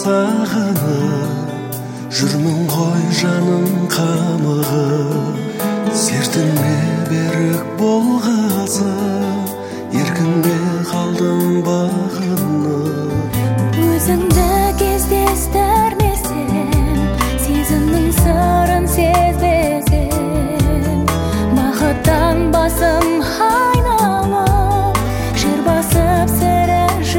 сағынып жүрмін ғой жаным қамығып, сертіңе берік болғазып, еркіңе қалдым бағынып. Өзіңді кездестірмесем, сезімнің сырын сезбесем, бақыттан басым айналып, жыр басып сірә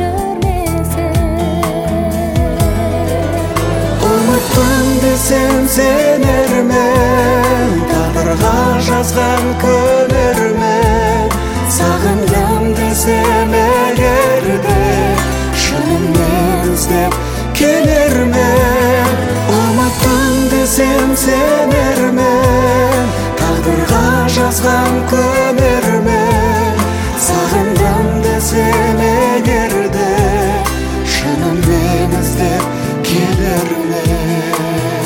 жүрмесем. Ұмыттым десем сенермен, тағдырға жазған көнермен. Сағындым десем егерде, шынымен іздеп келермен. Ұмыттым десем сенермен, тағдырға жазған көнермен. Сағындым десем егерде, шынымен іздеп келермен.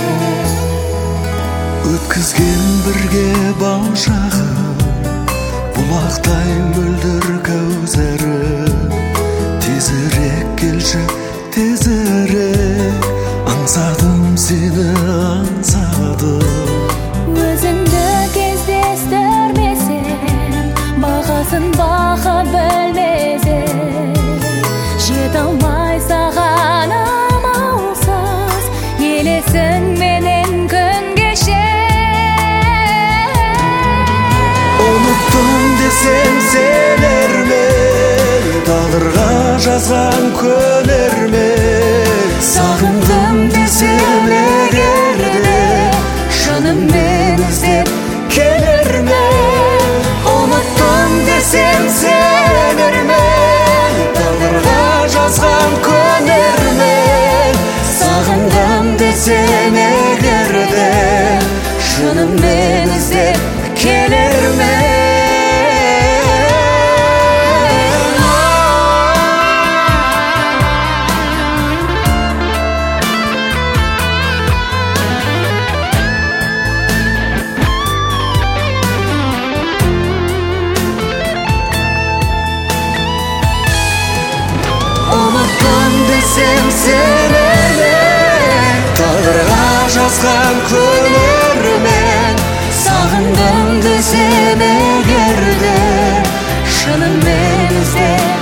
Өткізген бірге бал шағым, бұлақтай мөлдір кәусәрі. Тезірек келші, тезірек, аңсадым сені, аңсадым. Өзіңді кездестірмесем, бағасын бақа білмесем, жете алмай саған амалсыз, елесің менен күн кешер. Ұмыттым десем сенермен, тағдырға жазған көнермен. Сағындым десем егерде, шынымен іздеп келермен. Ұмыттым десем сенермен, тағдырға жазған көнермен. Сағындым десем егерде, шынымен іздеп келермен. Ұмыттым десем сенермен, тағдырға жазған көнермен. Сағындым десем егерде, шынымен іздеп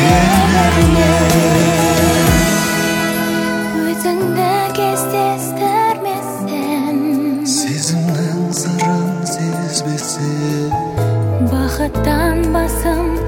келермен. Өзіңді кездестірмесем, Сезімнің сырын сезбесем, бақыттан басым